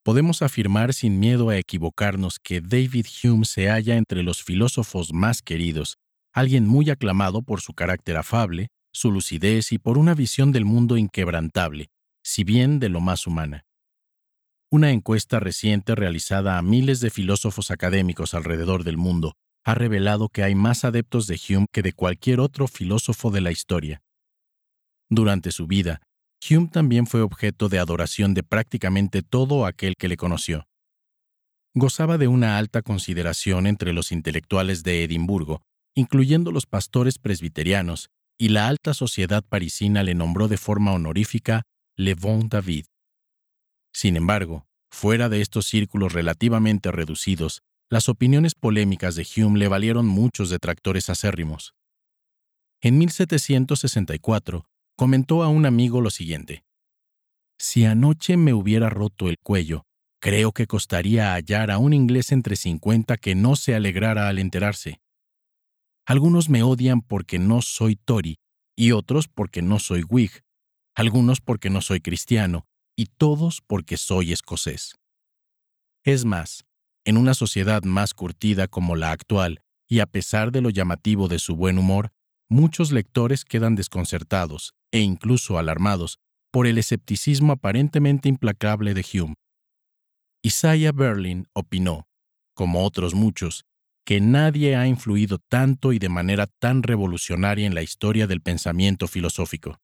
Podemos afirmar sin miedo a equivocarnos que David Hume se halla entre los filósofos más queridos, alguien muy aclamado por su carácter afable, su lucidez y por una visión del mundo inquebrantable, si bien de lo más humana. Una encuesta reciente realizada a miles de filósofos académicos alrededor del mundo ha revelado que hay más adeptos de Hume que de cualquier otro filósofo de la historia. Durante su vida, Hume también fue objeto de adoración de prácticamente todo aquel que le conoció. Gozaba de una alta consideración entre los intelectuales de Edimburgo, incluyendo los pastores presbiterianos, y la alta sociedad parisina le nombró de forma honorífica Le Bon David. Sin embargo, fuera de estos círculos relativamente reducidos, las opiniones polémicas de Hume le valieron muchos detractores acérrimos. En 1764, comentó a un amigo lo siguiente: «Si anoche me hubiera roto el cuello, creo que costaría hallar a un inglés entre 50 que no se alegrara al enterarse. Algunos me odian porque no soy Tory y otros porque no soy Whig, algunos porque no soy cristiano y todos porque soy escocés». Es más, en una sociedad más curtida como la actual, y a pesar de lo llamativo de su buen humor, muchos lectores quedan desconcertados e incluso alarmados por el escepticismo aparentemente implacable de Hume. Isaiah Berlin opinó, como otros muchos, que nadie ha influido tanto y de manera tan revolucionaria en la historia del pensamiento filosófico.